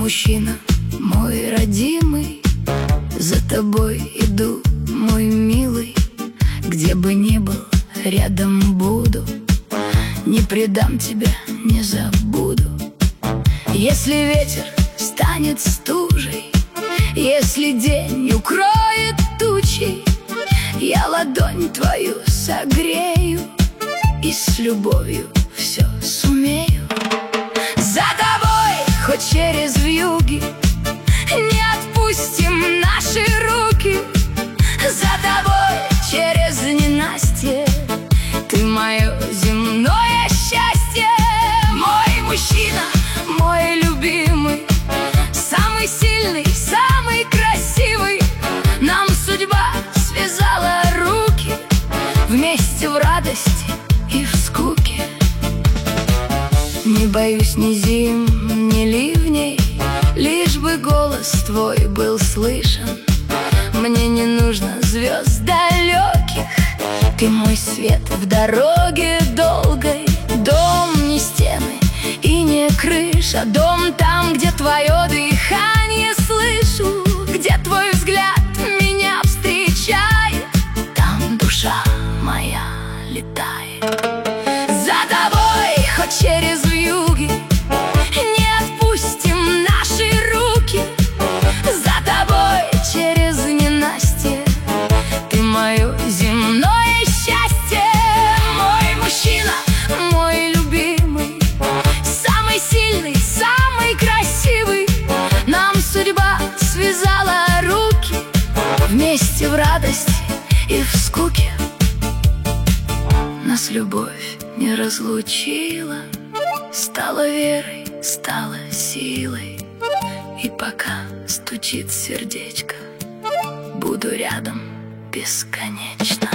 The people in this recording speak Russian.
мужчина, мой родимый, за тобой иду, мой милый. Где бы ни был, рядом буду, не предам тебя, не забуду. Если ветер станет стужей, если день укроет тучей, я ладонь твою согрею и с любовью все сумею. За тобой, хоть через вьюги, не отпустим наши руки. За тобой, через ненастье, ты мое земное счастье. Мой мужчина, мой любимый, самый сильный, самый красивый. Нам судьба связала руки, вместе в радости и в скуке. Не боюсь ни зим, ни ливней, лишь бы голос твой был слышен. Мне не нужно звезд далеких, ты мой свет в дороге долгой. Дом не стены и не крыша, дом там, где твое дыхание слышу, где твой взгляд меня встречает, там душа моя летает. За тобой, хоть через вьюги, не отпустим наши руки. За тобой, через ненастье, ты мое земное счастье. Мой мужчина, мой любимый, самый сильный, самый красивый. Нам судьба связала руки, вместе в радости и в скуке. Нас любовь не разлучила, стала верой, стала силой. И пока стучит сердечко, буду рядом бесконечно.